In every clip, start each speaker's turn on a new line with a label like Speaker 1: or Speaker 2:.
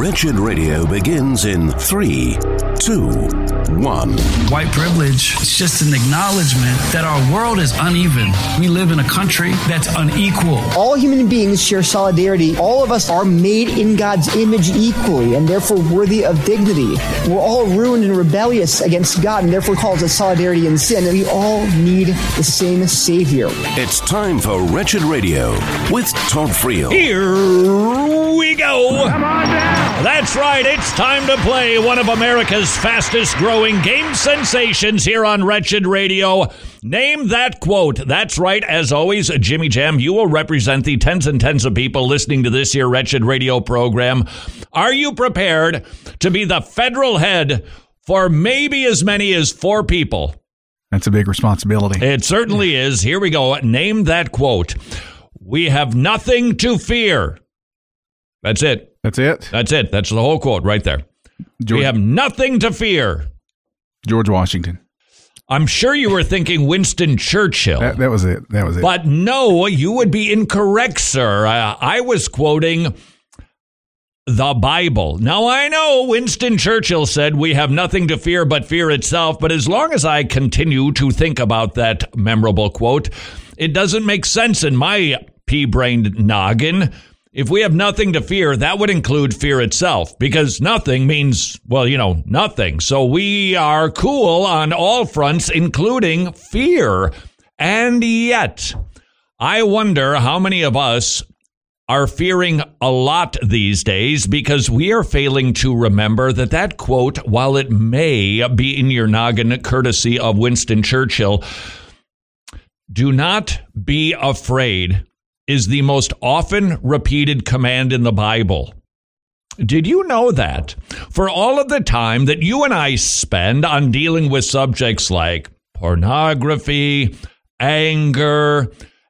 Speaker 1: Wretched Radio begins in 3, 2, 1.
Speaker 2: White privilege is just an acknowledgement that our world is uneven. We live in a country that's unequal.
Speaker 3: All human beings share solidarity. All of us are made in God's image equally and therefore worthy of dignity. We're all ruined and rebellious against God and therefore calls to solidarity in sin. And we all need the same Savior.
Speaker 1: It's time for Wretched Radio with Todd Friel.
Speaker 4: Here we go. Come on down. That's right. It's time to play one of America's fastest growing game sensations here on Wretched Radio. Name that quote. That's right. As always, Jimmy Jam, you will represent the tens and tens of people listening to this here Wretched Radio program. Are you prepared to be the federal head for maybe as many as 4 people?
Speaker 5: That's a big responsibility.
Speaker 4: It certainly is. Here we go. Name that quote. We have nothing to fear. That's it.
Speaker 5: That's it?
Speaker 4: That's it. That's the whole quote right there. We have nothing to fear.
Speaker 5: George Washington.
Speaker 4: I'm sure you were thinking Winston Churchill.
Speaker 5: That was it. That was it.
Speaker 4: But no, you would be incorrect, sir. I was quoting the Bible. Now, I know Winston Churchill said we have nothing to fear but fear itself, but as long as I continue to think about that memorable quote, it doesn't make sense in my pea-brained noggin. If we have nothing to fear, that would include fear itself, because nothing means, well, nothing. So we are cool on all fronts, including fear. And yet, I wonder how many of us are fearing a lot these days, because we are failing to remember that quote, while it may be in your noggin courtesy of Winston Churchill, do not be afraid, is the most often repeated command in the Bible. Did you know that? For all of the time that you and I spend on dealing with subjects like pornography, anger,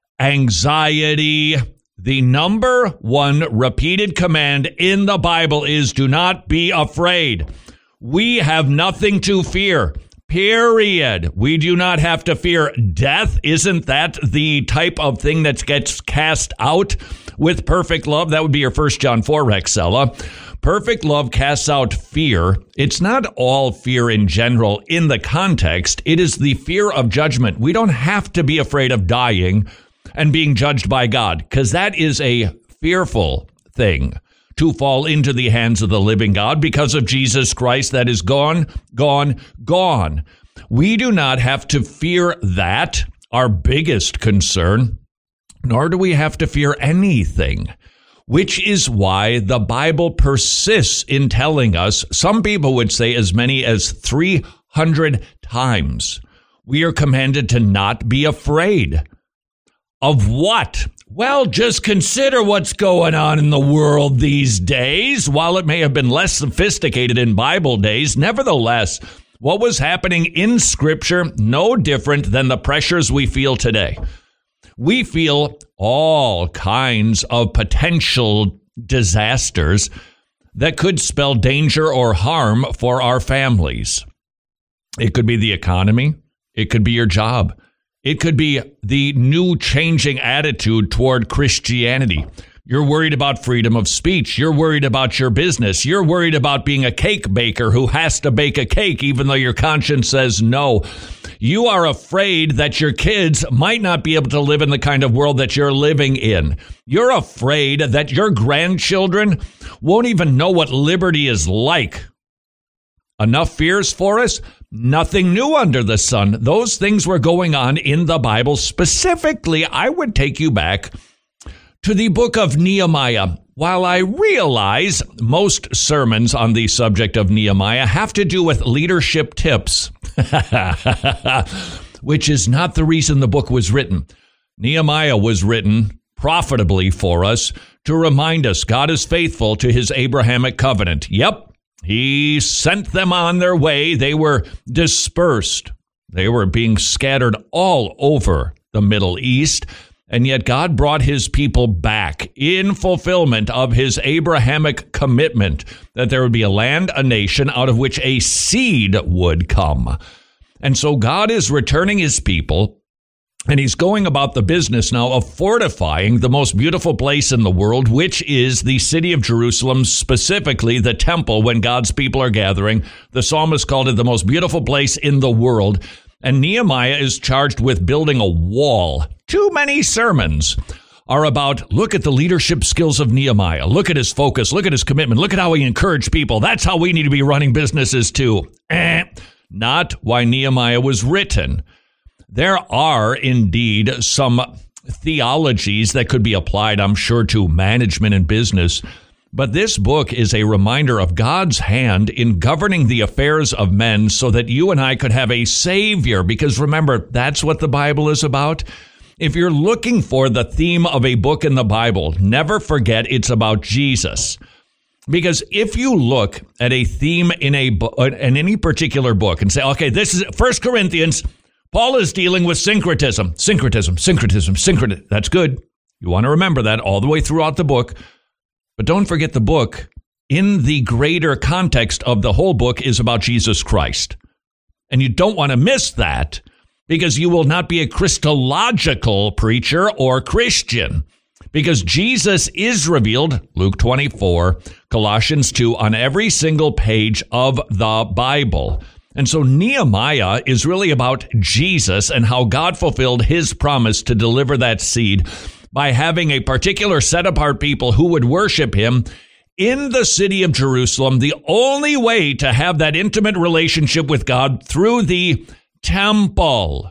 Speaker 4: anxiety, the number one repeated command in the Bible is do not be afraid. We have nothing to fear. Period. We do not have to fear death. Isn't that the type of thing that gets cast out with perfect love? That would be your 1 John 4, Rexella. Perfect love casts out fear. It's not all fear in general in the context. It is the fear of judgment. We don't have to be afraid of dying and being judged by God, because that is a fearful thing to fall into the hands of the living God because of Jesus Christ that is gone. We do not have to fear that, our biggest concern, nor do we have to fear anything, which is why the Bible persists in telling us, some people would say as many as 300 times, we are commanded to not be afraid. Of what? Well, just consider what's going on in the world these days. While it may have been less sophisticated in Bible days, nevertheless, what was happening in Scripture, no different than the pressures we feel today. We feel all kinds of potential disasters that could spell danger or harm for our families. It could be the economy. It could be your job. It could be the new changing attitude toward Christianity. You're worried about freedom of speech. You're worried about your business. You're worried about being a cake baker who has to bake a cake even though your conscience says no. You are afraid that your kids might not be able to live in the kind of world that you're living in. You're afraid that your grandchildren won't even know what liberty is like. Enough fears for us? Nothing new under the sun. Those things were going on in the Bible. Specifically, I would take you back to the book of Nehemiah. While I realize most sermons on the subject of Nehemiah have to do with leadership tips, which is not the reason the book was written. Nehemiah was written profitably for us to remind us God is faithful to his Abrahamic covenant. Yep. He sent them on their way. They were dispersed. They were being scattered all over the Middle East. And yet God brought his people back in fulfillment of his Abrahamic commitment that there would be a land, a nation out of which a seed would come. And so God is returning his people And he's going about the business now of fortifying the most beautiful place in the world, which is the city of Jerusalem, specifically the temple when God's people are gathering. The psalmist called it the most beautiful place in the world. And Nehemiah is charged with building a wall. Too many sermons are about, look at the leadership skills of Nehemiah. Look at his focus. Look at his commitment. Look at how he encouraged people. That's how we need to be running businesses too. Not why Nehemiah was written. There are indeed some theologies that could be applied, I'm sure, to management and business. But this book is a reminder of God's hand in governing the affairs of men so that you and I could have a Savior. Because remember, that's what the Bible is about. If you're looking for the theme of a book in the Bible, never forget it's about Jesus. Because if you look at a theme in any particular book and say, okay, this is 1 Corinthians, Paul is dealing with syncretism. Syncretism. That's good. You want to remember that all the way throughout the book. But don't forget the book, in the greater context of the whole book, is about Jesus Christ. And you don't want to miss that, because you will not be a Christological preacher or Christian. Because Jesus is revealed, Luke 24, Colossians 2, on every single page of the Bible. And so Nehemiah is really about Jesus and how God fulfilled his promise to deliver that seed by having a particular set-apart people who would worship him in the city of Jerusalem. The only way to have that intimate relationship with God through the temple,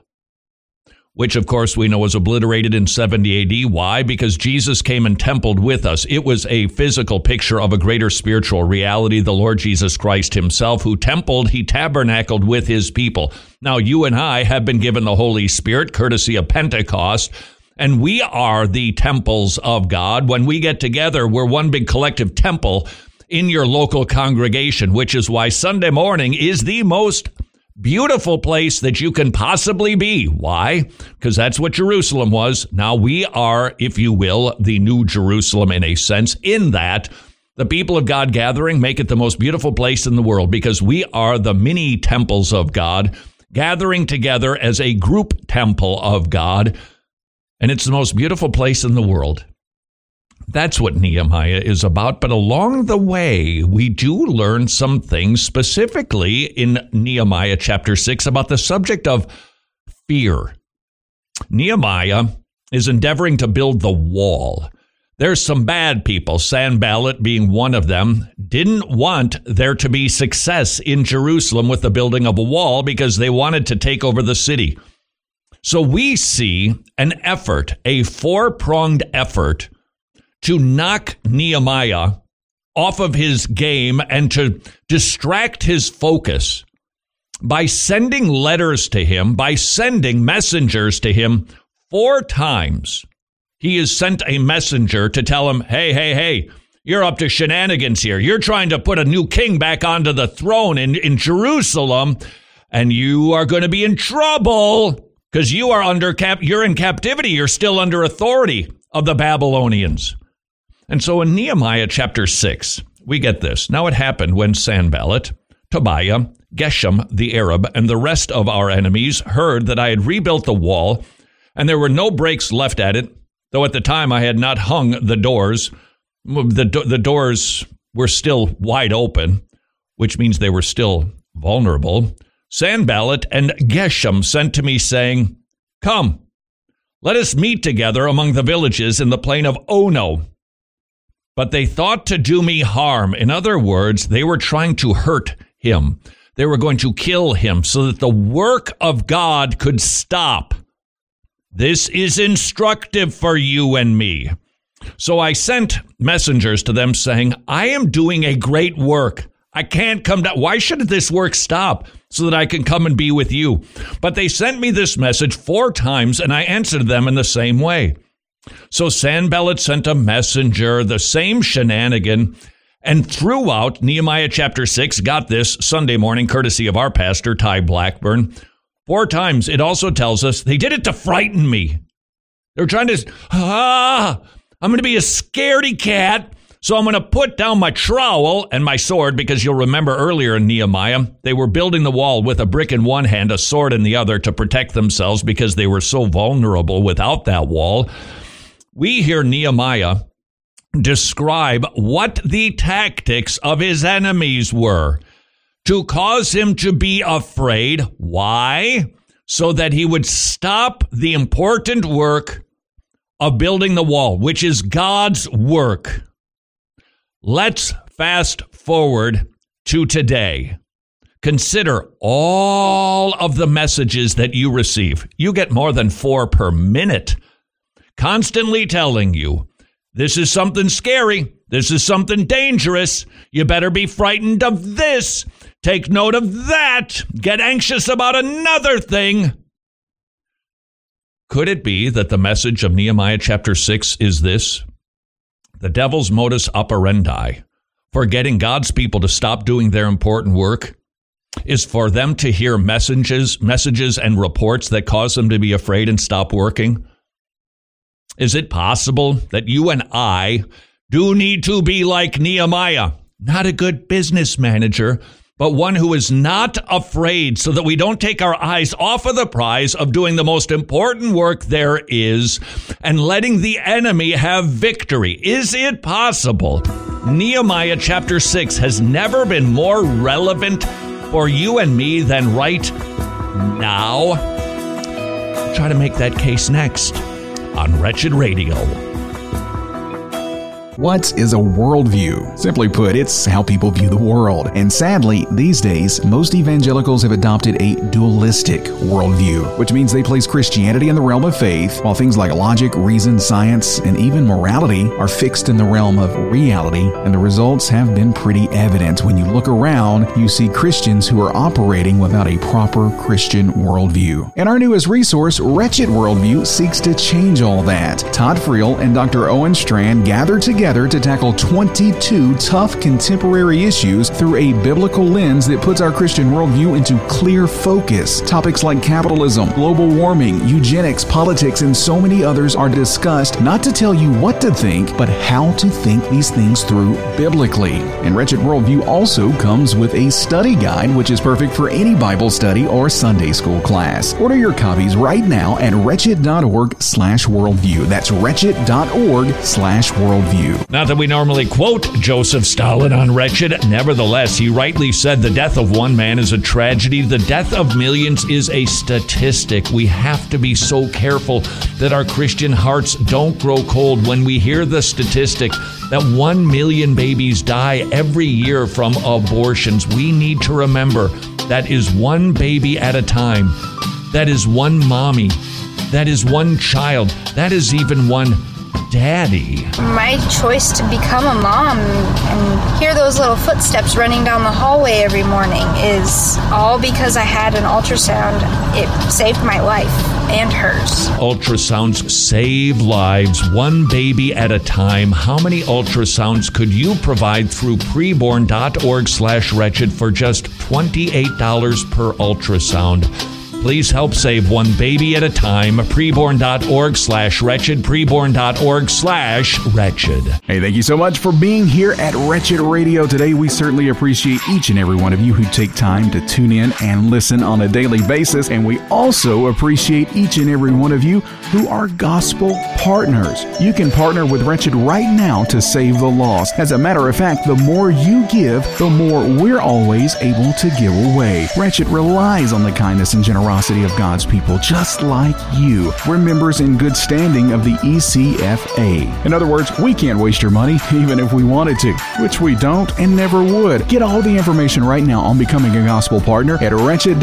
Speaker 4: which, of course, we know was obliterated in 70 AD. Why? Because Jesus came and templed with us. It was a physical picture of a greater spiritual reality, the Lord Jesus Christ himself, who he tabernacled with his people. Now, you and I have been given the Holy Spirit, courtesy of Pentecost, and we are the temples of God. When we get together, we're one big collective temple in your local congregation, which is why Sunday morning is the most beautiful place that you can possibly be. Why? Because that's what Jerusalem was. Now we are, if you will, the new Jerusalem in a sense, in that the people of God gathering make it the most beautiful place in the world, because we are the mini temples of God gathering together as a group temple of God. And it's the most beautiful place in the world. That's what Nehemiah is about. But along the way, we do learn some things, specifically in Nehemiah chapter 6, about the subject of fear. Nehemiah is endeavoring to build the wall. There's some bad people, Sanballat being one of them, didn't want there to be success in Jerusalem with the building of a wall because they wanted to take over the city. So we see an effort, a four-pronged effort, to knock Nehemiah off of his game and to distract his focus by sending letters to him, by sending messengers to him 4 times. He has sent a messenger to tell him, hey, you're up to shenanigans here. You're trying to put a new king back onto the throne in Jerusalem, and you are going to be in trouble because you are you're in captivity. You're still under authority of the Babylonians. And so in Nehemiah chapter 6, we get this. Now it happened when Sanballat, Tobiah, Geshem the Arab, and the rest of our enemies heard that I had rebuilt the wall, and there were no breaks left at it, though at the time I had not hung the doors. The doors were still wide open, which means they were still vulnerable. Sanballat and Geshem sent to me, saying, "Come, let us meet together among the villages in the plain of Ono." But they thought to do me harm. In other words, they were trying to hurt him. They were going to kill him so that the work of God could stop. This is instructive for you and me. So I sent messengers to them saying, I am doing a great work. I can't come down. Why should this work stop so that I can come and be with you? But they sent me this message 4 times, and I answered them in the same way. So Sanballat sent a messenger, the same shenanigan, and throughout Nehemiah chapter 6, got this Sunday morning, courtesy of our pastor, Ty Blackburn, 4 times. It also tells us they did it to frighten me. They're trying to, I'm going to be a scaredy cat So I'm going to put down my trowel and my sword, because you'll remember earlier in Nehemiah, they were building the wall with a brick in one hand, a sword in the other to protect themselves because they were so vulnerable without that wall. We hear Nehemiah describe what the tactics of his enemies were to cause him to be afraid. Why? So that he would stop the important work of building the wall, which is God's work. Let's fast forward to today. Consider all of the messages that you receive. You get more than 4 per minute, constantly telling you, this is something scary. This is something dangerous. You better be frightened of this. Take note of that. Get anxious about another thing. Could it be that the message of Nehemiah chapter 6 is this? The devil's modus operandi for getting God's people to stop doing their important work is for them to hear messages and reports that cause them to be afraid and stop working. Is it possible that you and I do need to be like Nehemiah, not a good business manager, but one who is not afraid, so that we don't take our eyes off of the prize of doing the most important work there is and letting the enemy have victory? Is it possible? Nehemiah chapter 6 has never been more relevant for you and me than right now. I'll try to make that case next on Wretched Radio.
Speaker 5: What is a worldview? Simply put, it's how people view the world. And sadly, these days, most evangelicals have adopted a dualistic worldview, which means they place Christianity in the realm of faith, while things like logic, reason, science, and even morality are fixed in the realm of reality. And the results have been pretty evident. When you look around, you see Christians who are operating without a proper Christian worldview. And our newest resource, Wretched Worldview, seeks to change all that. Todd Friel and Dr. Owen Strand gathered together to tackle 22 tough contemporary issues through a biblical lens that puts our Christian worldview into clear focus. Topics like capitalism, global warming, eugenics, politics, and so many others are discussed, not to tell you what to think, but how to think these things through biblically. And Wretched Worldview also comes with a study guide, which is perfect for any Bible study or Sunday school class. Order your copies right now at wretched.org/worldview. That's wretched.org/worldview.
Speaker 4: Not that we normally quote Joseph Stalin on Wretched. Nevertheless, he rightly said the death of one man is a tragedy. The death of millions is a statistic. We have to be so careful that our Christian hearts don't grow cold when we hear the statistic that 1 million babies die every year from abortions. We need to remember that is one baby at a time. That is one mommy. That is one child. That is even one daddy.
Speaker 6: My choice to become a mom and hear those little footsteps running down the hallway every morning is all because I had an ultrasound. It saved my life and hers.
Speaker 4: Ultrasounds save lives, one baby at a time. How many ultrasounds could you provide through preborn.org/wretched for just $28 per ultrasound? Please help save one baby at a time. Preborn.org/wretched. Preborn.org/wretched.
Speaker 5: Hey, thank you so much for being here at Wretched Radio today. We certainly appreciate each and every one of you who take time to tune in and listen on a daily basis. And we also appreciate each and every one of you who are gospel partners. You can partner with Wretched right now to save the lost. As a matter of fact, the more you give, the more we're always able to give away. Wretched relies on the kindness and generosity of God's people, just like you. We're members in good standing of the ECFA. In other words, we can't waste your money, even if we wanted to, which we don't and never would. Get all the information right now on becoming a gospel partner at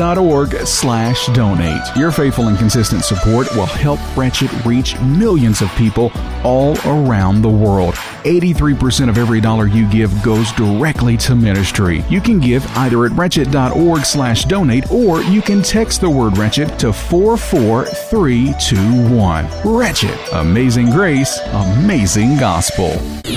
Speaker 5: wretched.org/donate. Your faithful and consistent support will help Wretched reach millions of people all around the world. 83% of every dollar you give goes directly to ministry. You can give either at wretched.org/donate, or you can text the word Wretched to 44321. Wretched. Amazing grace, amazing gospel.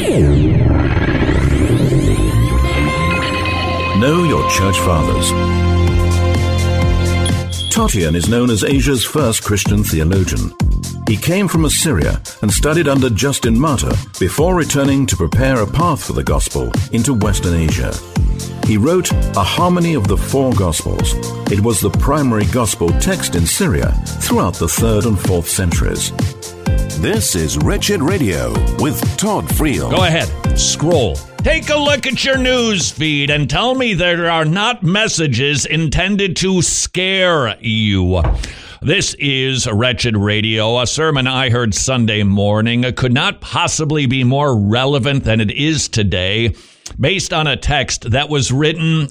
Speaker 1: Know your church fathers. Tatian is known as Asia's first Christian theologian. He came from Assyria and studied under Justin Martyr before returning to prepare a path for the gospel into Western Asia. He wrote A Harmony of the Four Gospels. It was the primary gospel text in Syria throughout the 3rd and 4th centuries. This is Wretched Radio with Todd Friel.
Speaker 4: Go ahead, scroll. Take a look at your news feed and tell me there are not messages intended to scare you. This is Wretched Radio, a sermon I heard Sunday morning. It could not possibly be more relevant than it is today, based on a text that was written,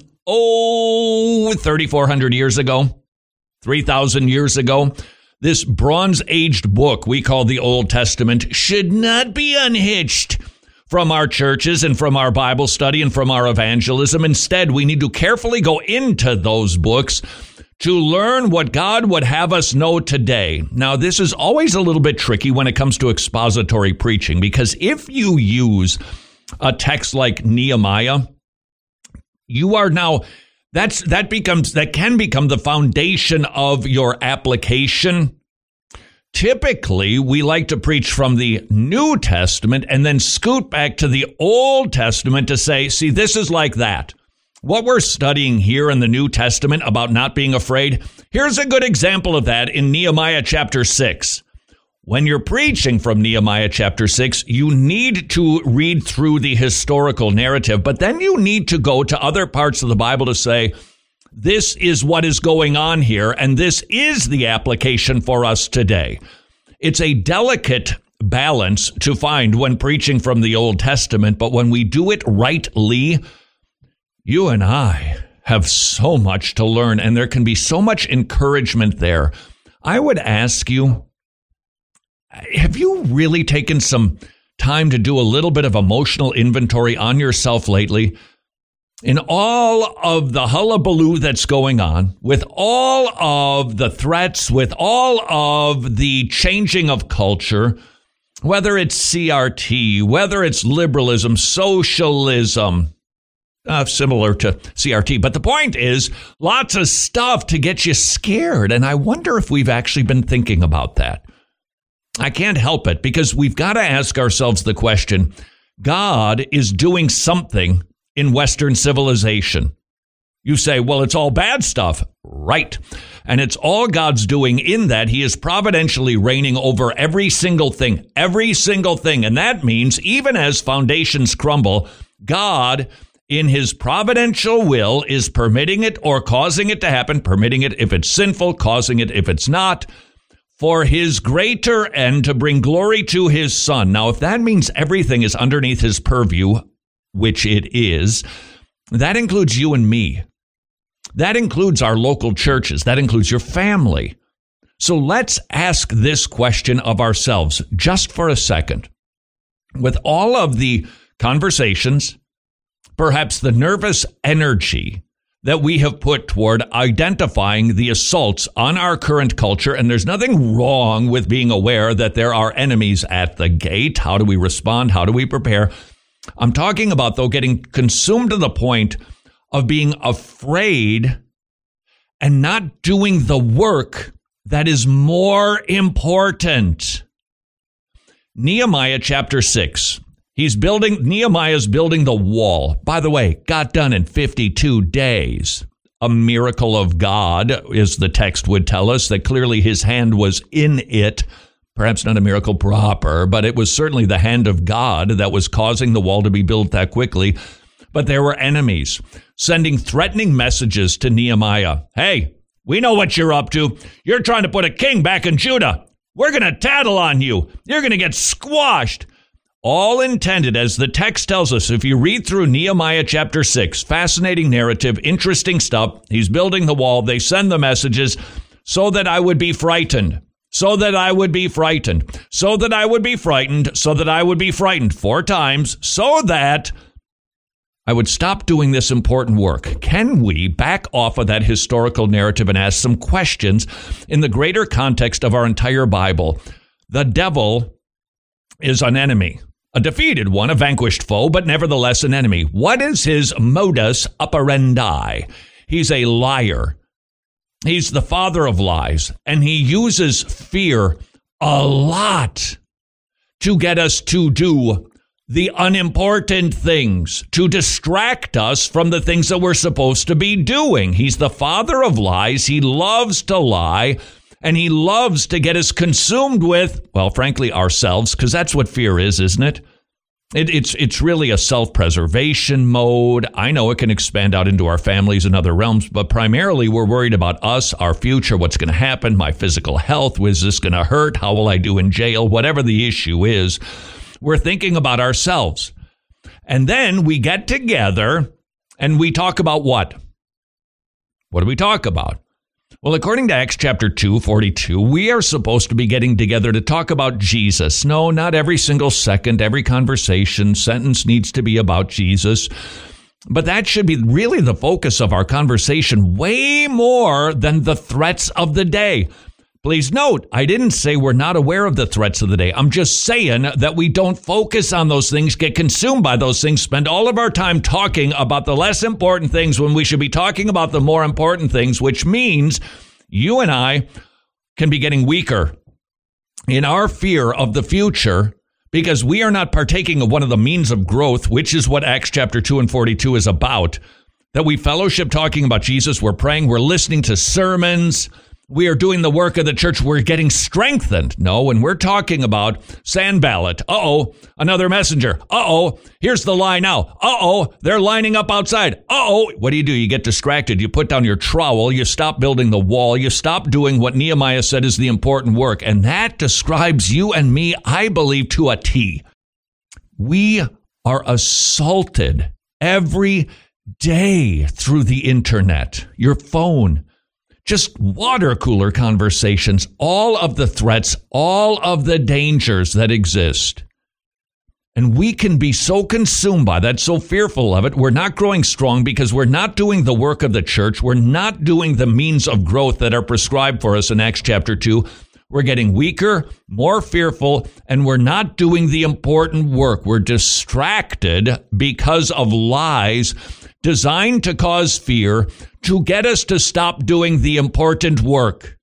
Speaker 4: 3,400 years ago, 3,000 years ago. This bronze-aged book we call the Old Testament should not be unhitched from our churches and from our Bible study and from our evangelism. Instead, we need to carefully go into those books to learn what God would have us know today. Now, this is always a little bit tricky when it comes to expository preaching, because if you use a text like Nehemiah, you are now, that can become the foundation of your application. Typically, we like to preach from the New Testament and then scoot back to the Old Testament to say, see, this is like that. What we're studying here in the New Testament about not being afraid, here's a good example of that in Nehemiah chapter 6. When you're preaching from Nehemiah chapter 6, you need to read through the historical narrative, but then you need to go to other parts of the Bible to say, this is what is going on here, and this is the application for us today. It's a delicate balance to find when preaching from the Old Testament, but when we do it rightly, you and I have so much to learn, and there can be so much encouragement there. I would ask you, have you really taken some time to do a little bit of emotional inventory on yourself lately? In all of the hullabaloo that's going on, with all of the threats, with all of the changing of culture, whether it's CRT, whether it's liberalism, socialism, similar to CRT. But the point is, lots of stuff to get you scared. And I wonder if we've actually been thinking about that. I can't help it, because we've got to ask ourselves the question, God is doing something in Western civilization. You say, well, it's all bad stuff. Right. And it's all God's doing in that he is providentially reigning over every single thing. And that means even as foundations crumble, God, in his providential will, is permitting it or causing it to happen, permitting it if it's sinful, causing it if it's not, for his greater end, to bring glory to his Son. Now, if that means everything is underneath his purview, which it is, that includes you and me. That includes our local churches. That includes your family. So let's ask this question of ourselves just for a second. With all of the conversations, perhaps the nervous energy that we have put toward identifying the assaults on our current culture, and there's nothing wrong with being aware that there are enemies at the gate. How do we respond? How do we prepare? I'm talking about, though, getting consumed to the point of being afraid and not doing the work that is more important. Nehemiah chapter 6. Nehemiah's building the wall. By the way, got done in 52 days. A miracle of God, as the text would tell us, that clearly his hand was in it. Perhaps not a miracle proper, but it was certainly the hand of God that was causing the wall to be built that quickly. But there were enemies sending threatening messages to Nehemiah. Hey, we know what you're up to. You're trying to put a king back in Judah. We're going to tattle on you. You're going to get squashed. All intended, as the text tells us, if you read through Nehemiah chapter 6, fascinating narrative, interesting stuff. He's building the wall. They send the messages so that I would be frightened, so that I would be frightened, so that I would be frightened, so that I would be frightened 4 times, so that I would stop doing this important work. Can we back off of that historical narrative and ask some questions in the greater context of our entire Bible? The devil is an enemy. A defeated one, a vanquished foe, but nevertheless an enemy. What is his modus operandi? He's a liar. He's the father of lies, and he uses fear a lot to get us to do the unimportant things, to distract us from the things that we're supposed to be doing. He's the father of lies. He loves to lie, and he loves to get us consumed with, well, frankly, ourselves, because that's what fear is, isn't it? It's really a self-preservation mode. I know it can expand out into our families and other realms, but primarily we're worried about us, our future, what's going to happen, my physical health, is this going to hurt, how will I do in jail, whatever the issue is. We're thinking about ourselves. And then we get together and we talk about what? What do we talk about? Well, according to Acts chapter 2:42, we are supposed to be getting together to talk about Jesus. No, not every single second, every conversation, sentence needs to be about Jesus. But that should be really the focus of our conversation, way more than the threats of the day. Please note, I didn't say we're not aware of the threats of the day. I'm just saying that we don't focus on those things, get consumed by those things, spend all of our time talking about the less important things when we should be talking about the more important things, which means you and I can be getting weaker in our fear of the future because we are not partaking of one of the means of growth, which is what Acts chapter 2 and 42 is about, that we fellowship talking about Jesus, we're praying, we're listening to sermons, we are doing the work of the church. We're getting strengthened. No, when we're talking about Sanballat, another messenger. Here's the lie now. They're lining up outside. What do? You get distracted. You put down your trowel. You stop building the wall. You stop doing what Nehemiah said is the important work. And that describes you and me, I believe, to a T. We are assaulted every day through the internet, your phone, just water cooler conversations, all of the threats, all of the dangers that exist. And we can be so consumed by that, so fearful of it. We're not growing strong because we're not doing the work of the church. We're not doing the means of growth that are prescribed for us in Acts chapter 2. We're getting weaker, more fearful, and we're not doing the important work. We're distracted because of lies designed to cause fear, to get us to stop doing the important work.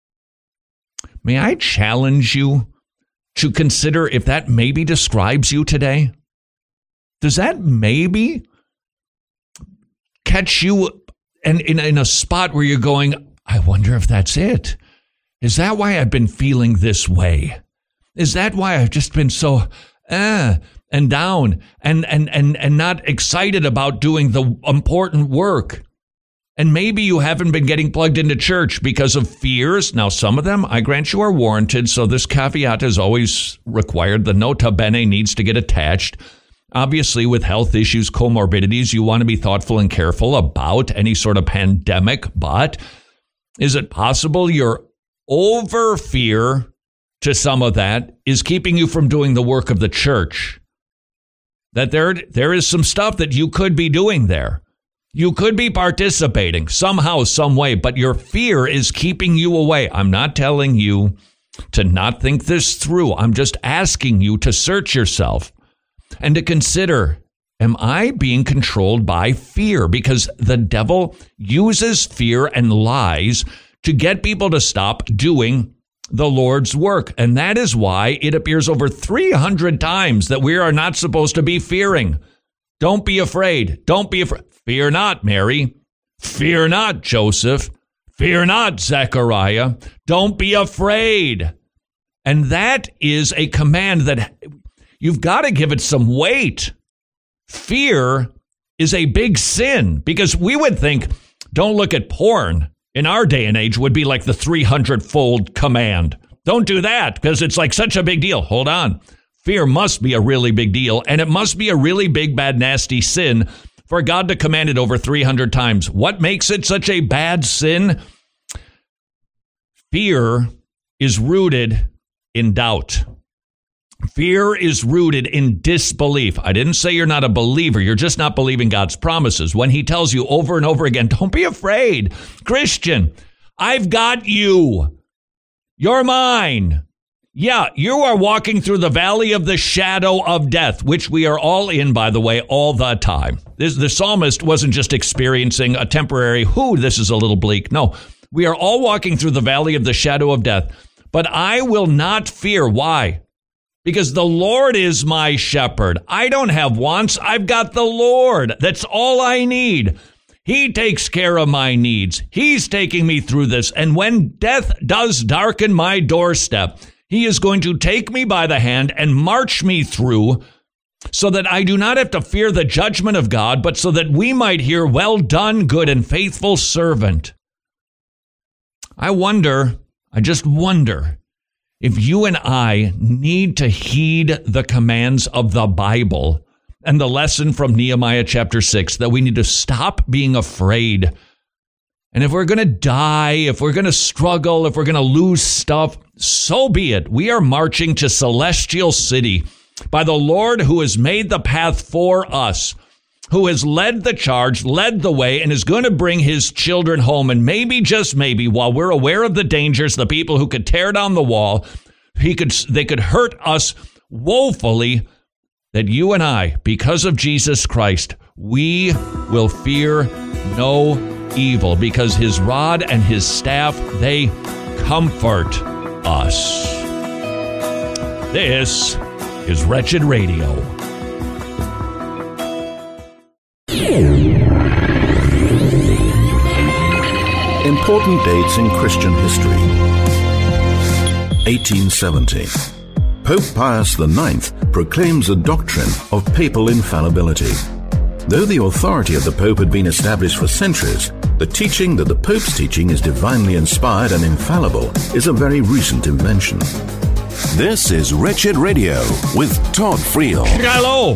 Speaker 4: May I challenge you to consider if that maybe describes you today? Does that maybe catch you in a spot where you're going, I wonder if that's it? Is that why I've been feeling this way? Is that why I've just been so and down and not excited about doing the important work? And maybe you haven't been getting plugged into church because of fears. Now, some of them, I grant you, are warranted. So this caveat is always required. The nota bene needs to get attached. Obviously, with health issues, comorbidities, you want to be thoughtful and careful about any sort of pandemic. But is it possible your over fear to some of that is keeping you from doing the work of the church? That there is some stuff that you could be doing there. You could be participating somehow, some way, but your fear is keeping you away. I'm not telling you to not think this through. I'm just asking you to search yourself and to consider, am I being controlled by fear? Because the devil uses fear and lies to get people to stop doing the Lord's work. And that is why it appears over 300 times that we are not supposed to be fearing. Don't be afraid. Don't be afraid. Fear not, Mary. Fear not, Joseph. Fear not, Zechariah. Don't be afraid. And that is a command that you've got to give it some weight. Fear is a big sin because we would think, don't look at porn in our day and age would be like the 300-fold command. Don't do that because it's like such a big deal. Hold on. Fear must be a really big deal, and it must be a really big, bad, nasty sin for God to command it over 300 times. What makes it such a bad sin? Fear is rooted in doubt. Fear is rooted in disbelief. I didn't say you're not a believer. You're just not believing God's promises. When he tells you over and over again, don't be afraid. Christian, I've got you. You're mine. Yeah, you are walking through the valley of the shadow of death, which we are all in, by the way, all the time. The psalmist wasn't just experiencing a temporary, this is a little bleak. No, we are all walking through the valley of the shadow of death. but I will not fear. Why? Because the Lord is my shepherd. I don't have wants. I've got the Lord. That's all I need. He takes care of my needs. He's taking me through this. And when death does darken my doorstep, he is going to take me by the hand and march me through so that I do not have to fear the judgment of God, but so that we might hear, well done, good and faithful servant. I just wonder if you and I need to heed the commands of the Bible and the lesson from Nehemiah chapter 6, that we need to stop being afraid. And if we're going to die, if we're going to struggle, if we're going to lose stuff, so be it. We are marching to Celestial City by the Lord who has made the path for us, who has led the charge, led the way, and is going to bring his children home. And maybe, just maybe, while we're aware of the dangers, the people who could tear down the wall, they could hurt us woefully, that you and I, because of Jesus Christ, we will fear no evil, because his rod and his staff, they comfort us. This is Wretched Radio.
Speaker 1: Important dates in Christian history. 1870. Pope Pius IX proclaims a doctrine of papal infallibility. Though the authority of the Pope had been established for centuries, the teaching that the Pope's teaching is divinely inspired and infallible is a very recent invention.
Speaker 7: This is Wretched Radio with Todd Friel.
Speaker 4: Hello.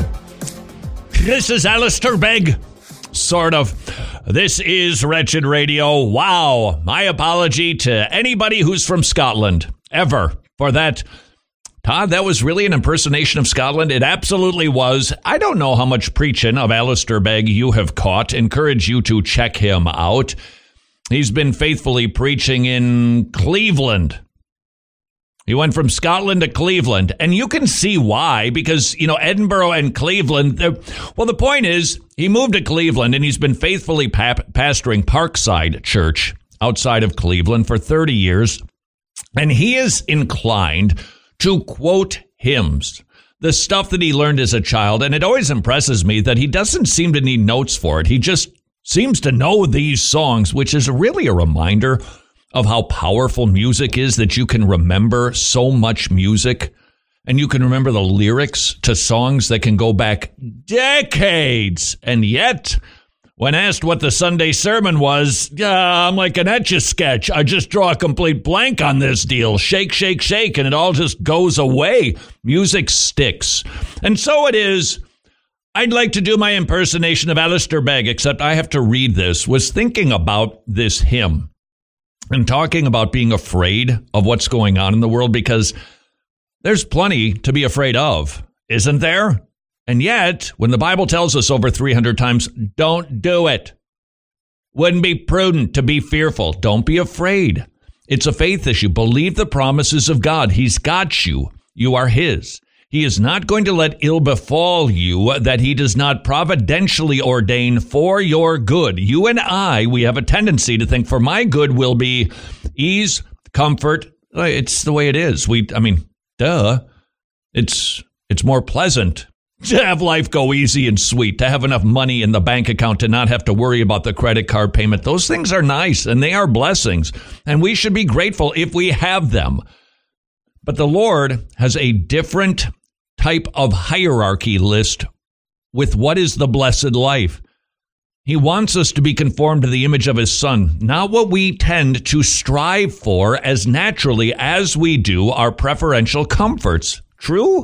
Speaker 4: This is Alistair Begg. Sort of. This is Wretched Radio. Wow. My apology to anybody who's from Scotland. Ever. For that. Todd, that was really an impersonation of Scotland. It absolutely was. I don't know how much preaching of Alistair Begg you have caught. Encourage you to check him out. He's been faithfully preaching in Cleveland. He went from Scotland to Cleveland, and you can see why, because, Edinburgh and Cleveland, well, the point is, he moved to Cleveland, and he's been faithfully pastoring Parkside Church outside of Cleveland for 30 years, and he is inclined to quote hymns, the stuff that he learned as a child, and it always impresses me that he doesn't seem to need notes for it. He just seems to know these songs, which is really a reminder of how powerful music is, that you can remember so much music, and you can remember the lyrics to songs that can go back decades. And yet, when asked what the Sunday sermon was, I'm like an Etch-a-Sketch. I just draw a complete blank on this deal. Shake, shake, shake, and it all just goes away. Music sticks. And so it is. I'd like to do my impersonation of Alistair Begg, except I have to read this. Was thinking about this hymn and talking about being afraid of what's going on in the world, because there's plenty to be afraid of, isn't there? And yet, when the Bible tells us over 300 times, don't do it. Wouldn't be prudent to be fearful. Don't be afraid. It's a faith issue. Believe the promises of God. He's got you. You are his. He is not going to let ill befall you that he does not providentially ordain for your good. You and I, we have a tendency to think for my good will be ease, comfort. It's the way it is. Duh. It's more pleasant to have life go easy and sweet, to have enough money in the bank account to not have to worry about the credit card payment. Those things are nice and they are blessings, and we should be grateful if we have them. But the Lord has a different type of hierarchy list with what is the blessed life. He wants us to be conformed to the image of his Son, not what we tend to strive for as naturally as we do our preferential comforts. True?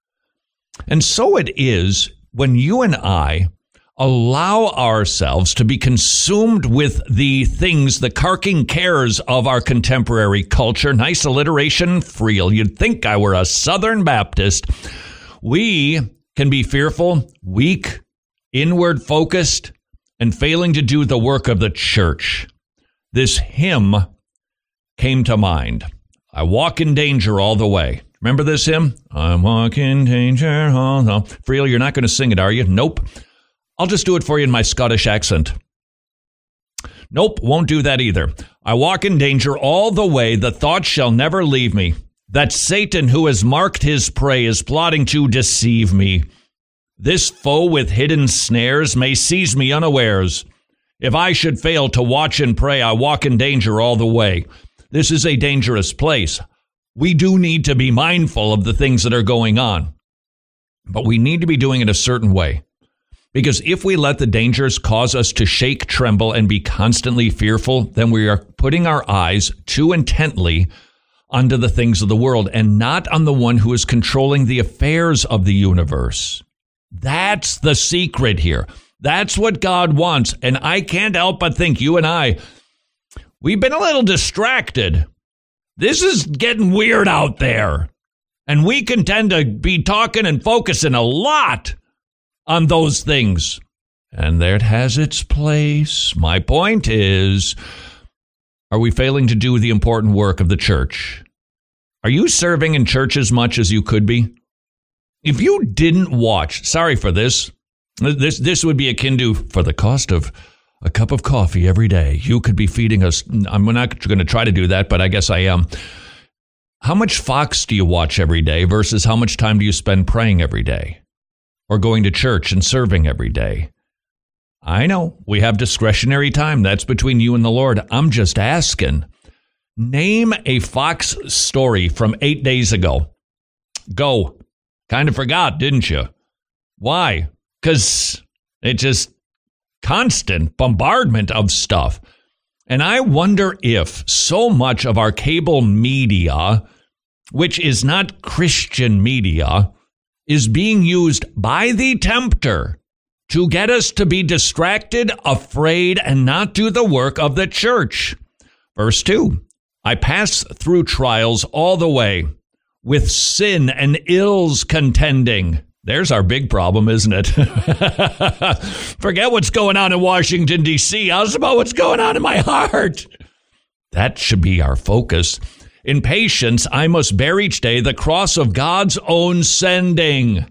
Speaker 4: And so it is when you and I allow ourselves to be consumed with the things, the carking cares of our contemporary culture. Nice alliteration, Friel. You'd think I were a Southern Baptist. We can be fearful, weak, inward focused, and failing to do the work of the church. This hymn came to mind. I walk in danger all the way. Remember this hymn? I walk in danger all the way. Friel, you're not going to sing it, are you? Nope. I'll just do it for you in my Scottish accent. Nope, won't do that either. I walk in danger all the way. The thought shall never leave me that Satan, who has marked his prey, is plotting to deceive me. This foe with hidden snares may seize me unawares. If I should fail to watch and pray, I walk in danger all the way. This is a dangerous place. We do need to be mindful of the things that are going on, but we need to be doing it a certain way. Because if we let the dangers cause us to shake, tremble, and be constantly fearful, then we are putting our eyes too intently onto the things of the world and not on the one who is controlling the affairs of the universe. That's the secret here. That's what God wants. And I can't help but think you and I, we've been a little distracted. This is getting weird out there. And we can tend to be talking and focusing a lot on those things. And there it has its place. My point is, are we failing to do the important work of the church? Are you serving in church as much as you could be? If you didn't watch, sorry for this would be akin to, for the cost of a cup of coffee every day, you could be feeding us. I'm not going to try to do that, but I guess I am. How much Fox do you watch every day versus how much time do you spend praying every day or going to church and serving every day? I know we have discretionary time. That's between you and the Lord. I'm just asking. Name a Fox story from 8 days ago. Go. Kind of forgot, didn't you? Why? Because it just constant bombardment of stuff. And I wonder if so much of our cable media, which is not Christian media, is being used by the tempter to get us to be distracted, afraid, and not do the work of the church. Verse 2, I pass through trials all the way, with sin and ills contending. There's our big problem, isn't it? Forget what's going on in Washington, D.C. How's about what's going on in my heart? That should be our focus. In patience, I must bear each day the cross of God's own sending.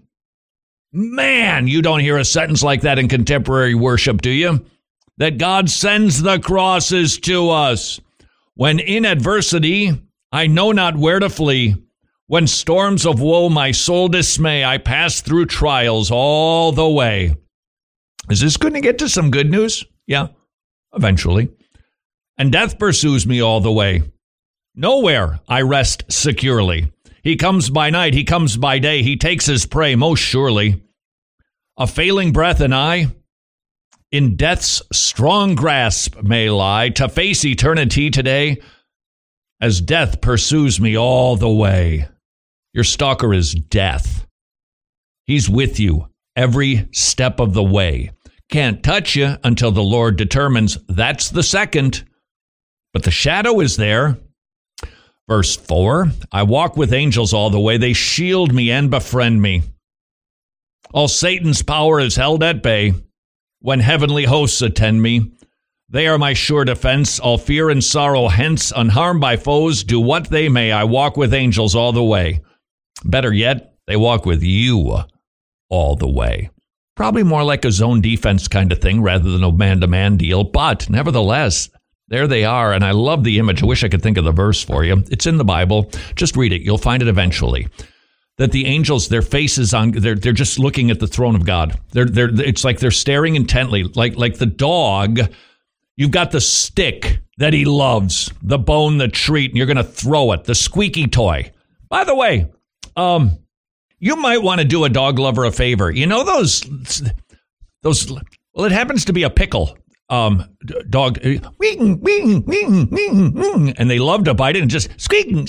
Speaker 4: Man, you don't hear a sentence like that in contemporary worship, do you? That God sends the crosses to us. When in adversity, I know not where to flee. When storms of woe my soul dismay, I pass through trials all the way. Is this going to get to some good news? Yeah, eventually. And death pursues me all the way. Nowhere I rest securely. He comes by night, he comes by day, he takes his prey most surely. A failing breath and I, in death's strong grasp may lie, to face eternity today, as death pursues me all the way. Your stalker is death. He's with you every step of the way. Can't touch you until the Lord determines that's the second. But the shadow is there. Verse 4, I walk with angels all the way. They shield me and befriend me. All Satan's power is held at bay. When heavenly hosts attend me, they are my sure defense. All fear and sorrow hence, unharmed by foes, do what they may. I walk with angels all the way. Better yet, they walk with you all the way. Probably more like a zone defense kind of thing rather than a man-to-man deal. But nevertheless, there they are. And I love the image. I wish I could think of the verse for you. It's in the Bible. Just read it. You'll find it eventually. That the angels, their faces on, they're just looking at the throne of God. It's like they're staring intently, like the dog. You've got the stick that he loves, the bone, the treat, and you're going to throw it, the squeaky toy. By the way, you might want to do a dog lover a favor. You know those, well, it happens to be a pickle. Dog, and they love to bite it and just squeaking.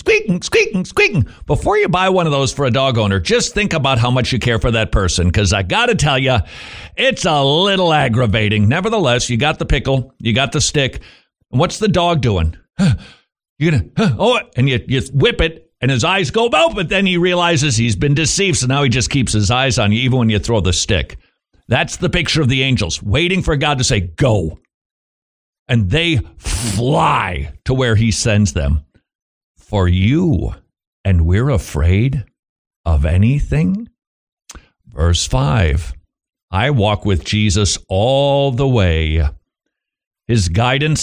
Speaker 4: Before you buy one of those for a dog owner, just think about how much you care for that person, because I got to tell you, it's a little aggravating. Nevertheless, you got the pickle, you got the stick, and what's the dog doing? You're gonna, and you whip it, and his eyes go out, but then he realizes he's been deceived, so now he just keeps his eyes on you, even when you throw the stick. That's the picture of the angels, waiting for God to say, go. And they fly to where he sends them. For you, and we're afraid of anything? Verse 5, I walk with Jesus all the way. His guidance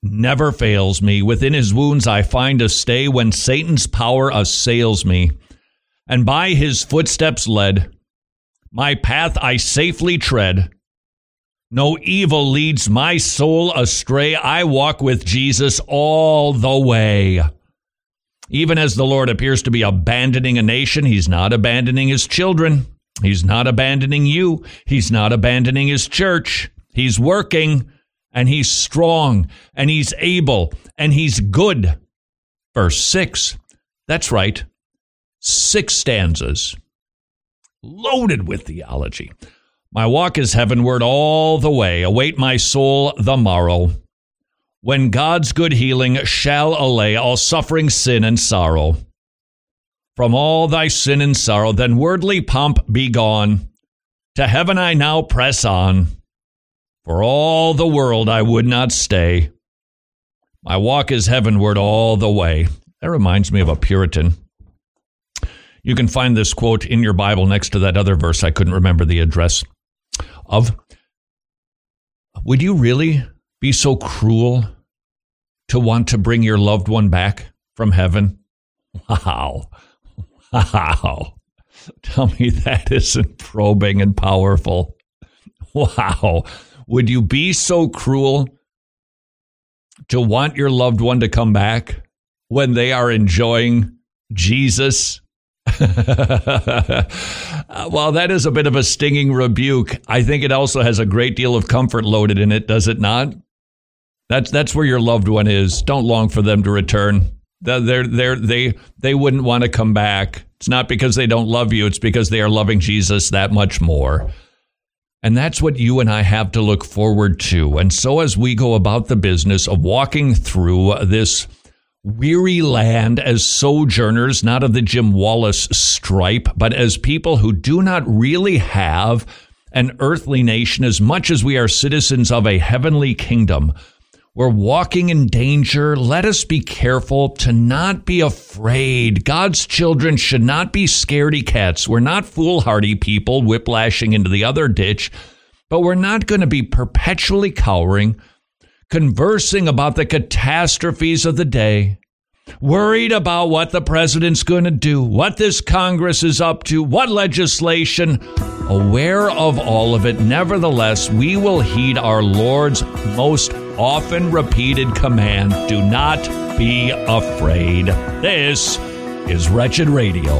Speaker 4: never fails me. Within his wounds I find a stay when Satan's power assails me. And by his footsteps led, my path I safely tread. No evil leads my soul astray. I walk with Jesus all the way. Even as the Lord appears to be abandoning a nation, he's not abandoning his children. He's not abandoning you. He's not abandoning his church. He's working, and he's strong, and he's able, and he's good. Verse 6. That's right. 6 stanzas. Loaded with theology. My walk is heavenward all the way. Await my soul the morrow, when God's good healing shall allay all suffering, sin, and sorrow. From all thy sin and sorrow, then worldly pomp be gone. To heaven I now press on. For all the world I would not stay. My walk is heavenward all the way. That reminds me of a Puritan. You can find this quote in your Bible next to that other verse I couldn't remember the address of. Would you really be so cruel to want to bring your loved one back from heaven? Wow. Wow. Tell me that isn't probing and powerful. Wow. Would you be so cruel to want your loved one to come back when they are enjoying Jesus? Well, that is a bit of a stinging rebuke. I think it also has a great deal of comfort loaded in it, does it not? That's where your loved one is. Don't long for them to return. They wouldn't want to come back. It's not because they don't love you. It's because they are loving Jesus that much more. And that's what you and I have to look forward to. And so as we go about the business of walking through this weary land as sojourners, not of the Jim Wallace stripe, but as people who do not really have an earthly nation as much as we are citizens of a heavenly kingdom, we're walking in danger. Let us be careful to not be afraid. God's children should not be scaredy cats. We're not foolhardy people whiplashing into the other ditch, but we're not going to be perpetually cowering, conversing about the catastrophes of the day, worried about what the president's going to do, what this Congress is up to, what legislation. Aware of all of it, nevertheless, we will heed our Lord's most often repeated command: do not be afraid. This is Wretched Radio.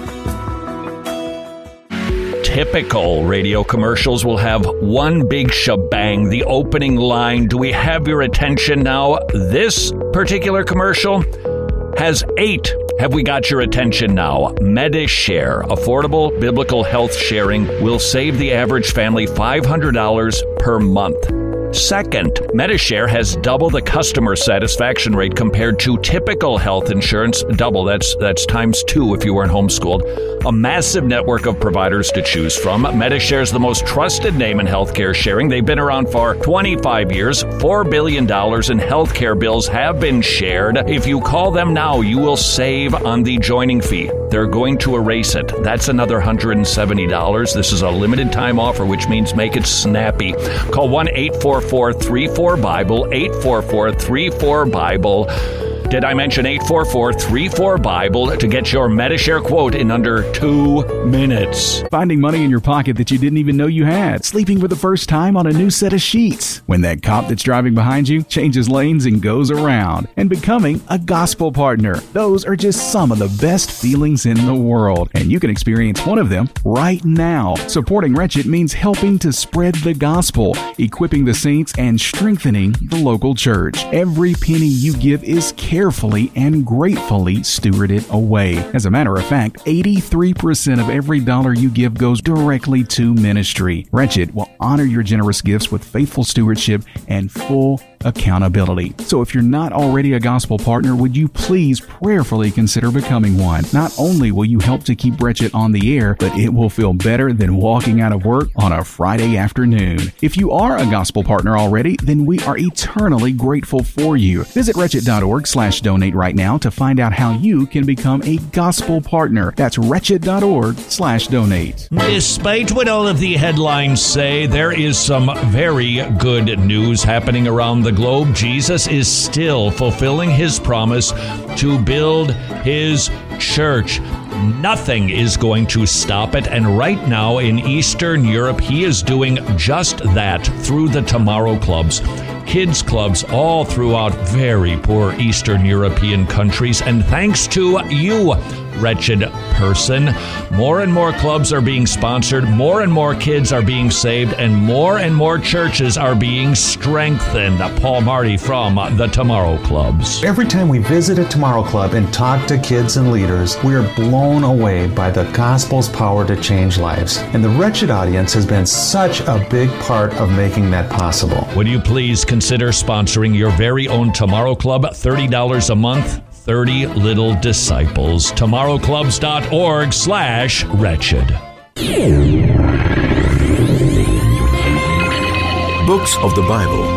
Speaker 4: Typical radio commercials will have one big shebang, the opening line. Do we have your attention now? This particular commercial has 8. Have we got your attention now? Medi-Share, affordable biblical health sharing, will save the average family $500 per month. Second, Medi-Share has double the customer satisfaction rate compared to typical health insurance. Double, that's times 2 if you weren't homeschooled. A massive network of providers to choose from. Medi-Share is the most trusted name in healthcare sharing. They've been around for 25 years. $4 billion in healthcare bills have been shared. If you call them now, you will save on the joining fee. They're going to erase it. That's another $170. This is a limited time offer, which means make it snappy. Call 1-844-34-BIBLE, 844-34-BIBLE. Did I mention 844-34-BIBLE to get your Medi-Share quote in under 2 minutes?
Speaker 5: Finding money in your pocket that you didn't even know you had. Sleeping for the first time on a new set of sheets. When that cop that's driving behind you changes lanes and goes around. And becoming a gospel partner. Those are just some of the best feelings in the world. And you can experience one of them right now. Supporting Wretched means helping to spread the gospel, equipping the saints, and strengthening the local church. Every penny you give is carefully and gratefully stewarded away. As a matter of fact, 83% of every dollar you give goes directly to ministry. Wretched will honor your generous gifts with faithful stewardship and full accountability. So if you're not already a gospel partner, would you please prayerfully consider becoming one? Not only will you help to keep Wretched on the air, but it will feel better than walking out of work on a Friday afternoon. If you are a gospel partner already, then we are eternally grateful for you. Visit wretched.org/ wretched.org/donate right now to find out how you can become a gospel partner. That's wretched.org/donate.
Speaker 4: Despite what all of the headlines say, there is some very good news happening around the globe. Jesus is still fulfilling his promise to build his church. Nothing is going to stop it. And right now in Eastern Europe, he is doing just that through the Tomorrow Clubs, kids clubs all throughout very poor Eastern European countries. And thanks to you, wretched person, more and more clubs are being sponsored, more and more kids are being saved, and more churches are being strengthened. Paul Marty from the Tomorrow Clubs.
Speaker 8: Every time we visit a Tomorrow Club and talk to kids and leaders, we are blown away by the gospel's power to change lives. And the Wretched audience has been such a big part of making that possible.
Speaker 4: Would you please consider sponsoring your very own Tomorrow Club? $30 a month. 30 Little Disciples. TomorrowClubs.org/wretched.
Speaker 1: Books of the Bible.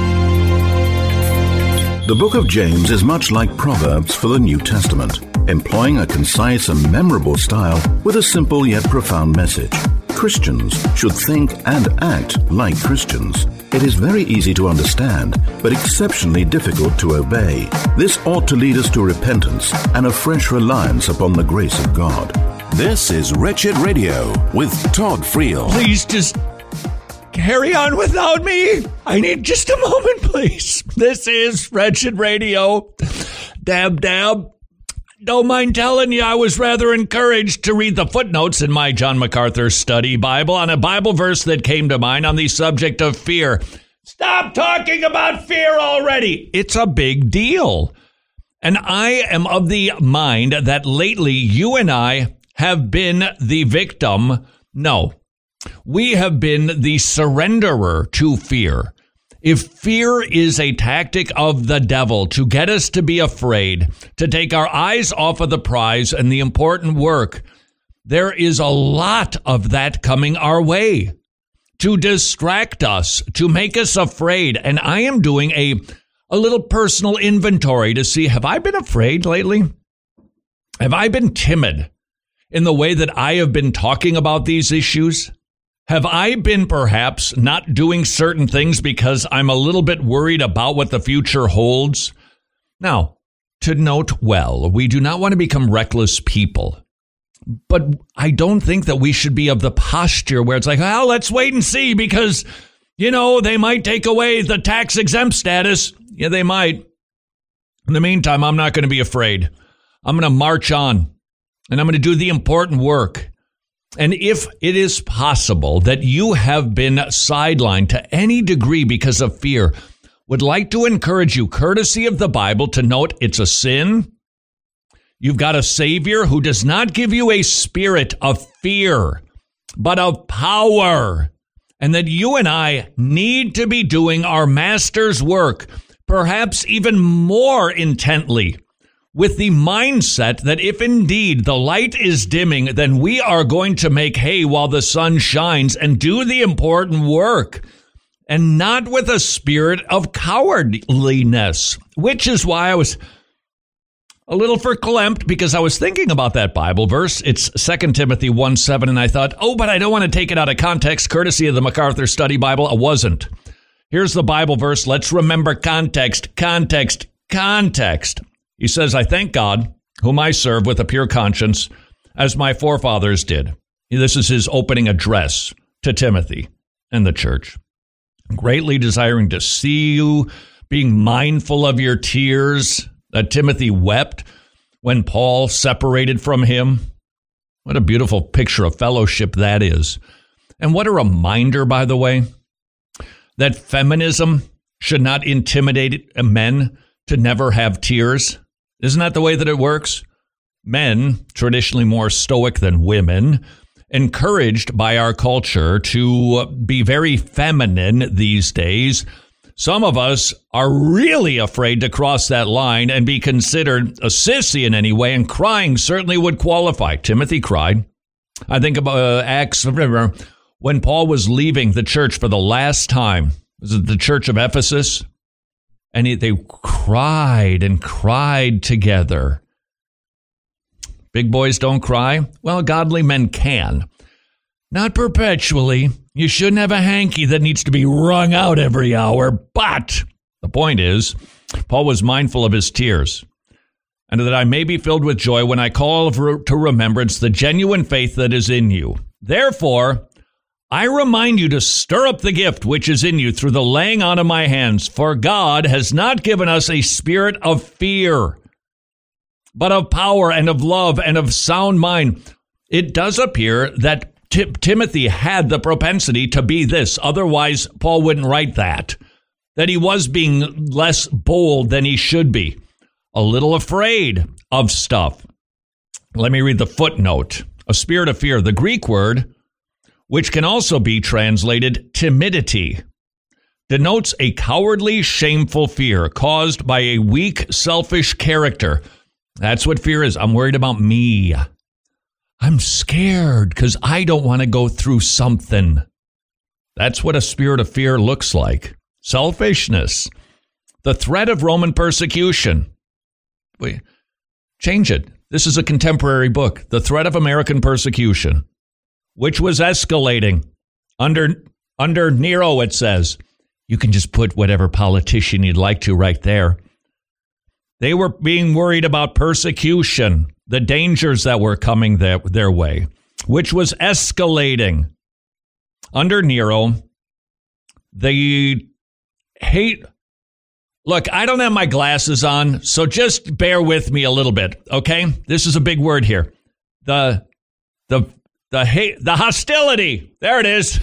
Speaker 1: The book of James is much like Proverbs for the New Testament, employing a concise and memorable style with a simple yet profound message. Christians should think and act like Christians. It is very easy to understand, but exceptionally difficult to obey. This ought to lead us to repentance and a fresh reliance upon the grace of God.
Speaker 7: This is Wretched Radio with Todd Friel.
Speaker 4: Please just carry on without me. I need just a moment, please. This is Wretched Radio. Dab. Don't mind telling you, I was rather encouraged to read the footnotes in my John MacArthur Study Bible on a Bible verse that came to mind on the subject of fear. Stop talking about fear already. It's a big deal. And I am of the mind that lately you and I have been the victim. No, we have been the surrenderer to fear. If fear is a tactic of the devil to get us to be afraid, to take our eyes off of the prize and the important work, there is a lot of that coming our way to distract us, to make us afraid. And I am doing a little personal inventory to see, have I been afraid lately? Have I been timid in the way that I have been talking about these issues? Have I been perhaps not doing certain things because I'm a little bit worried about what the future holds? Now, to note well, we do not want to become reckless people. But I don't think that we should be of the posture where it's like, well, let's wait and see because, they might take away the tax-exempt status. Yeah, they might. In the meantime, I'm not going to be afraid. I'm going to march on, and I'm going to do the important work. And if it is possible that you have been sidelined to any degree because of fear, would like to encourage you, courtesy of the Bible, to note it's a sin. You've got a Savior who does not give you a spirit of fear, but of power. And that you and I need to be doing our Master's work, perhaps even more intently, with the mindset that if indeed the light is dimming, then we are going to make hay while the sun shines and do the important work, and not with a spirit of cowardliness, which is why I was a little verklempt, because I was thinking about that Bible verse. It's 2 Timothy 1:7, and I thought, but I don't want to take it out of context, courtesy of the MacArthur Study Bible. I wasn't. Here's the Bible verse. Let's remember context. He says, I thank God, whom I serve with a pure conscience, as my forefathers did. This is his opening address to Timothy and the church. Greatly desiring to see you, being mindful of your tears, that Timothy wept when Paul separated from him. What a beautiful picture of fellowship that is. And what a reminder, by the way, that feminism should not intimidate men to never have tears. Isn't that the way that it works? Men, traditionally more stoic than women, encouraged by our culture to be very feminine these days. Some of us are really afraid to cross that line and be considered a sissy in any way, and crying certainly would qualify. Timothy cried. I think about Acts, when Paul was leaving the church for the last time. Was it the church of Ephesus? And they cried and cried together. Big boys don't cry? Well, godly men can. Not perpetually. You shouldn't have a hanky that needs to be wrung out every hour. But the point is, Paul was mindful of his tears, and that I may be filled with joy when I call to remembrance the genuine faith that is in you. Therefore, I remind you to stir up the gift which is in you through the laying on of my hands. For God has not given us a spirit of fear, but of power and of love and of sound mind. It does appear that Timothy had the propensity to be this. Otherwise, Paul wouldn't write that he was being less bold than he should be. A little afraid of stuff. Let me read the footnote. A spirit of fear, the Greek word, which can also be translated timidity, denotes a cowardly, shameful fear caused by a weak, selfish character. That's what fear is. I'm worried about me. I'm scared because I don't want to go through something. That's what a spirit of fear looks like. Selfishness. The threat of Roman persecution. Wait, change it. This is a contemporary book. The threat of American persecution, which was escalating under Nero, it says. You can just put whatever politician you'd like to right there. They were being worried about persecution, the dangers that were coming their way, which was escalating. Under Nero, the hate... Look, I don't have my glasses on, so just bear with me a little bit, okay? This is a big word here. The hate, the hostility. There it is.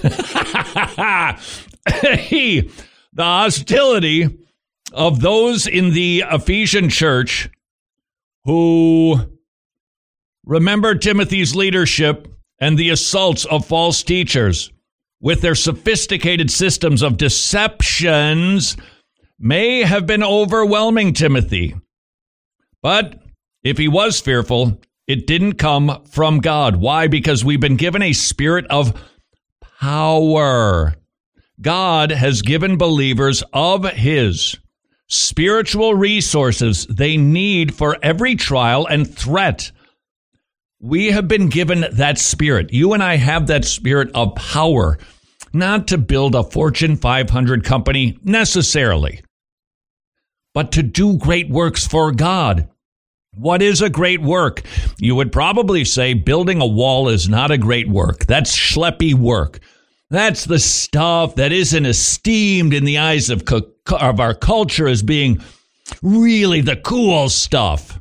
Speaker 4: The hostility of those in the Ephesian church who remembered Timothy's leadership and the assaults of false teachers with their sophisticated systems of deceptions may have been overwhelming Timothy. But if he was fearful, it didn't come from God. Why? Because we've been given a spirit of power. God has given believers of his spiritual resources they need for every trial and threat. We have been given that spirit. You and I have that spirit of power, not to build a Fortune 500 company necessarily, but to do great works for God. What is a great work? You would probably say building a wall is not a great work. That's schleppy work. That's the stuff that isn't esteemed in the eyes of our culture as being really the cool stuff.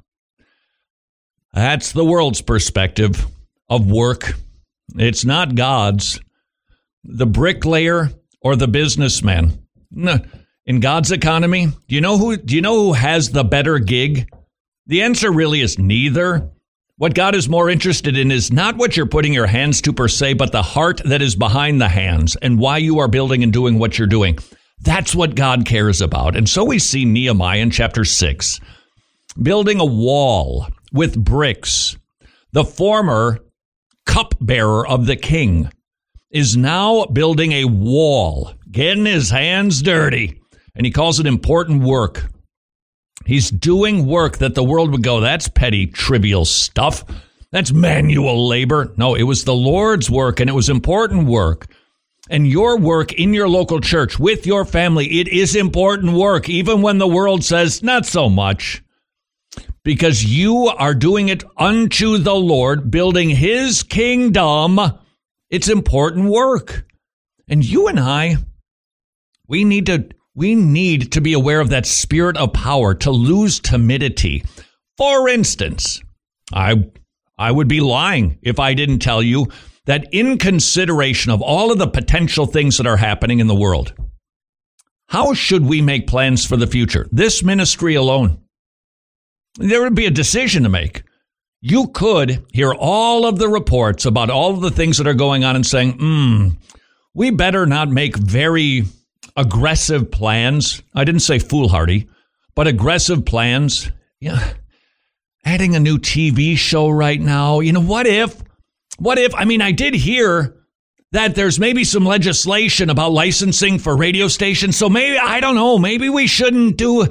Speaker 4: That's the world's perspective of work. It's not God's. The bricklayer or the businessman. No. In God's economy, do you know who has the better gig? The answer really is neither. What God is more interested in is not what you're putting your hands to per se, but the heart that is behind the hands and why you are building and doing what you're doing. That's what God cares about. And so we see Nehemiah in chapter 6 building a wall with bricks. The former cupbearer of the king is now building a wall, getting his hands dirty. And he calls it important work. He's doing work that the world would go, that's petty, trivial stuff. That's manual labor. No, it was the Lord's work, and it was important work. And your work in your local church with your family, it is important work, even when the world says not so much. Because you are doing it unto the Lord, building his kingdom. It's important work. And you and I, we need to be aware of that spirit of power, to lose timidity. For instance, I would be lying if I didn't tell you that in consideration of all of the potential things that are happening in the world, how should we make plans for the future? This ministry alone, there would be a decision to make. You could hear all of the reports about all of the things that are going on and saying, we better not make very aggressive plans. I didn't say foolhardy, but aggressive plans. Yeah. Adding a new TV show right now. What if, I did hear that there's maybe some legislation about licensing for radio stations. So maybe, I don't know, maybe we shouldn't do...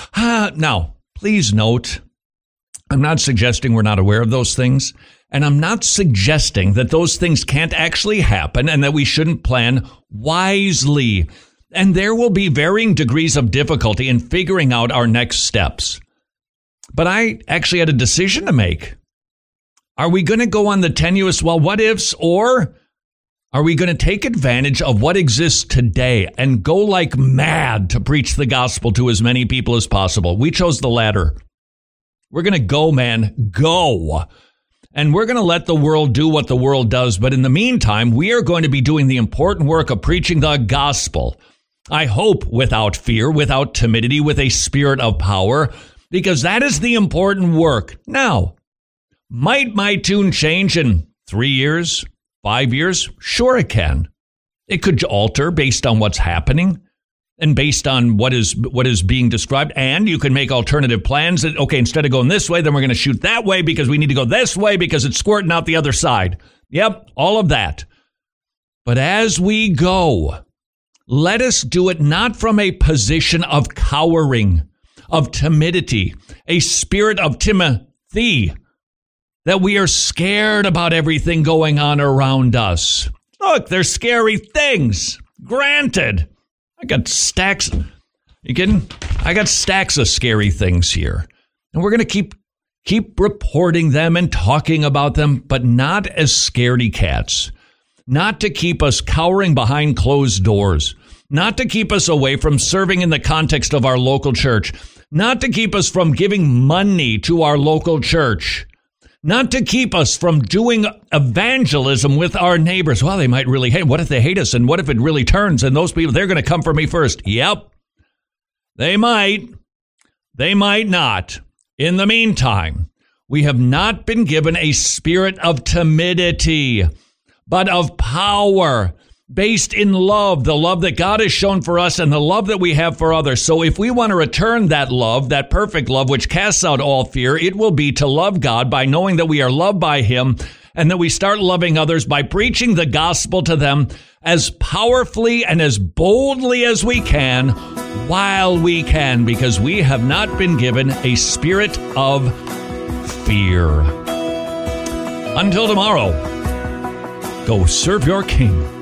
Speaker 4: Now, please note, I'm not suggesting we're not aware of those things. And I'm not suggesting that those things can't actually happen and that we shouldn't plan wisely. And there will be varying degrees of difficulty in figuring out our next steps. But I actually had a decision to make. Are we going to go on the tenuous, well, what ifs, or are we going to take advantage of what exists today and go like mad to preach the gospel to as many people as possible? We chose the latter. We're going to go, man, go. And we're going to let the world do what the world does. But in the meantime, we are going to be doing the important work of preaching the gospel. I hope without fear, without timidity, with a spirit of power, because that is the important work. Now, might my tune change in 3 years, 5 years? Sure it can. It could alter based on what's happening and based on what is being described. And you can make alternative plans that, okay, instead of going this way, then we're going to shoot that way because we need to go this way because it's squirting out the other side. Yep, all of that. But as we go, let us do it not from a position of cowering, of timidity, a spirit of Timothy, that we are scared about everything going on around us. Look, there's scary things. Granted, I got stacks. You kidding? I got stacks of scary things here. And we're going to keep reporting them and talking about them, but not as scaredy cats. Not to keep us cowering behind closed doors. Not to keep us away from serving in the context of our local church. Not to keep us from giving money to our local church. Not to keep us from doing evangelism with our neighbors. Well, they might really hate. What if they hate us? And what if it really turns? And those people, they're going to come for me first. Yep. They might. They might not. In the meantime, we have not been given a spirit of timidity, but of power, based in love, the love that God has shown for us and the love that we have for others. So if we want to return that love, that perfect love, which casts out all fear, it will be to love God by knowing that we are loved by Him and that we start loving others by preaching the gospel to them as powerfully and as boldly as we can while we can, because we have not been given a spirit of fear. Until tomorrow, go serve your King.